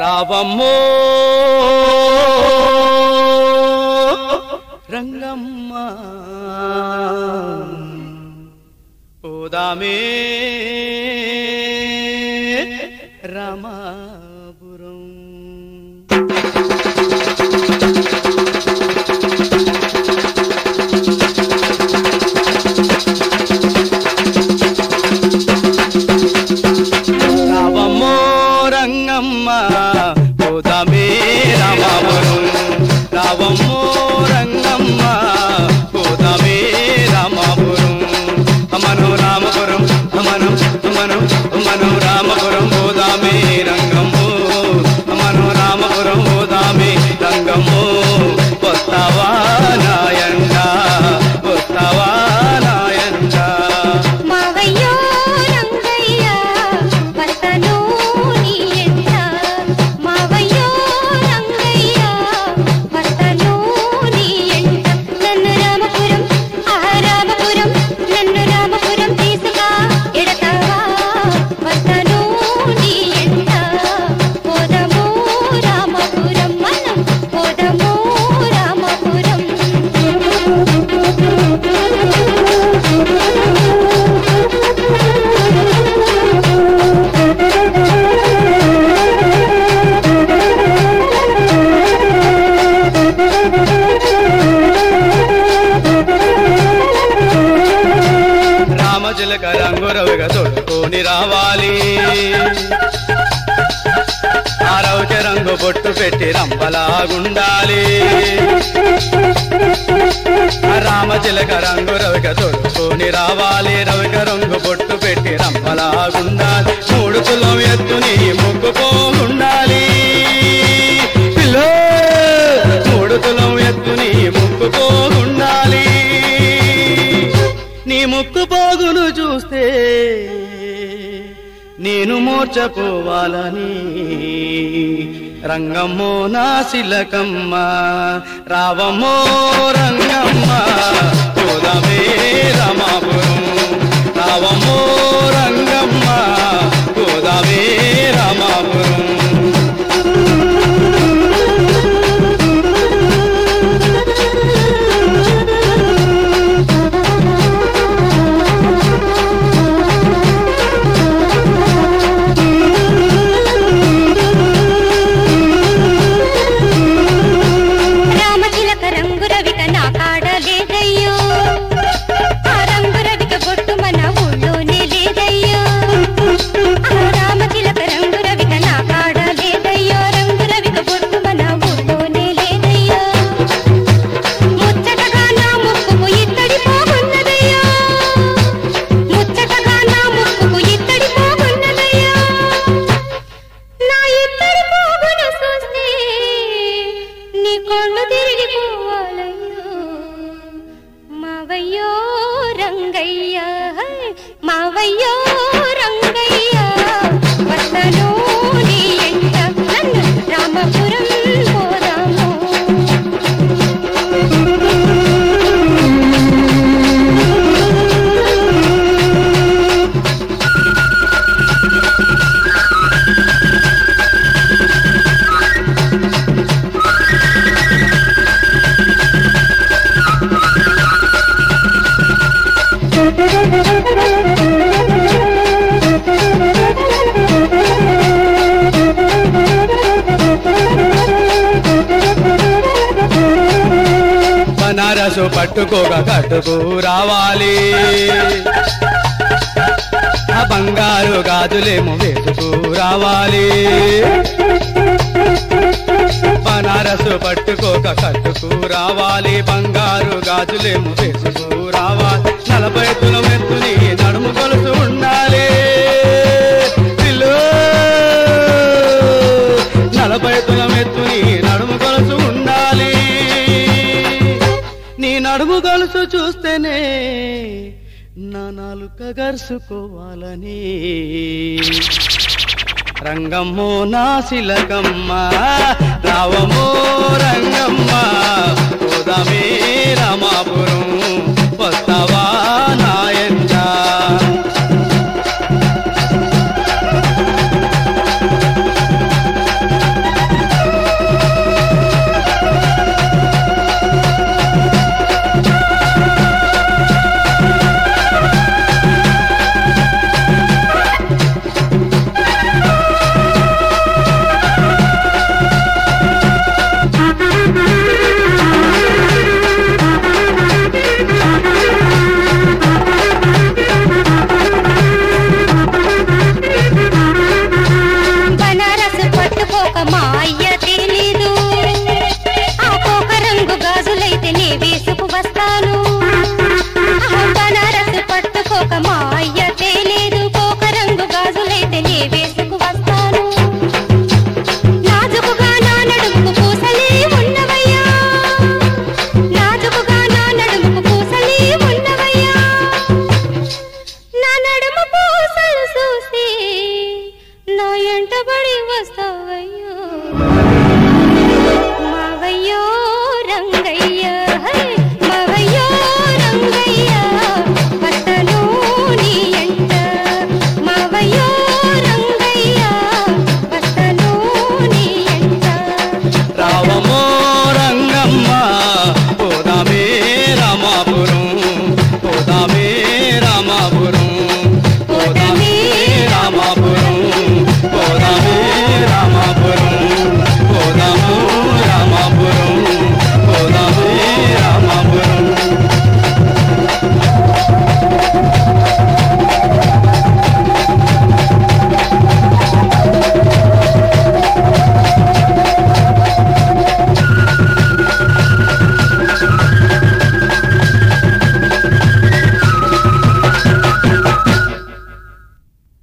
రావమ్మో రంగమ్మ పోదామే రామాపురం. రావమ్మో రంగమ్మ పోదామే రామాపురం. రావమ్మో రంగమ్మ పోదామే రామాపురం. అమను రామపురం అమను అమను అమను రామపురం పోదామే రంగమ్మో. అమను రామపురం పోదామే రంగమ్మో. వస్తావా నాయంట వస్తావా నాయంట. మావయ్యో రంగయ్య వస్తను నీ ఎంట. మావయ్యో రంగయ్య వస్తను నీ ఎంట. నన్ను రామపురం రామపురం నన్ను రామపురం తీసుకా ఎడతావా. వస్తను నీ ఎంట పోదము రామపురం మనం పోదము రామపురం. రామచిలక రంగురవిగా తొడుకొని రావాలి. ఆరవక రంగు బొట్టు పెట్టి రంపలాగుండాలి. రామచిలక రంగు రవిక తొడుకొని రావాలి. రవిక రంగు బొట్టు పెట్టి రంపలాగుండాలి. మూడు కులం ఎత్తు నీ ముక్కుపోగుండాలి. పిల్లో మూడు కులం ఎత్తు నీ ముక్కుపోగుండాలి. నీ ముక్కు పోగును చూస్తే నేను మోర్చపోవాలని రంగమ్మో నా శిలకమ్మ. రావమ్మో రంగమ్మ పోదామే రామాపురం. రావమ్మో రంగమ్మ పోదామే రామాపురం. రామచిలక రంగు రవిక నా కాడ లేదయ్యో. ఆ రంగు రవిక బొట్టు మన ఊళ్ళోనే లేదయ్యో. రామచిలక రంగు రవిక నా కాడ లేదయ్యో. రంగు రవిక బొట్టు మన ఊళ్ళోనే లేదయ్యో. ముచ్చటగా నా ముక్కుకు ఇత్తడి పోగున్నదయ్యో. ముచ్చటగా నా ముక్కుకు ఇత్తడి పోగున్నదయ్యో. నా ఇత్తడి పోగును చూస్తే నీ కళ్ళు తిరిగిపోవాలయ్యో. మావయ్యో రంగయ్య మావయ్యో రంగయ్య వస్తను నీ ఎంట. నన్ను రామపురం పోదాము. బనారసు పట్టుకోక కట్టుకు రావాలి. ఆ బంగారు గాజులేమో వేసుకు రావాలి. బనారసు పట్టుకోక కట్టుకు రావాలి. బంగారు గాజులేమో వేసుకు రావాలి. 40 తులం ఎత్తుని నడుము కొలుసు ఉండాలి. పిల్లో 40 తులం ఎత్తుని నడుము కొలుసు ఉండాలి. నీ నడుము గొలుసు చూస్తేనే నా నాలుక గరుసుకోవాలని రంగమ్మో నా శిలకమ్మ. రావమ్మో రంగమ్మ పోదామే రామాపురం. వస్తావా నాయంట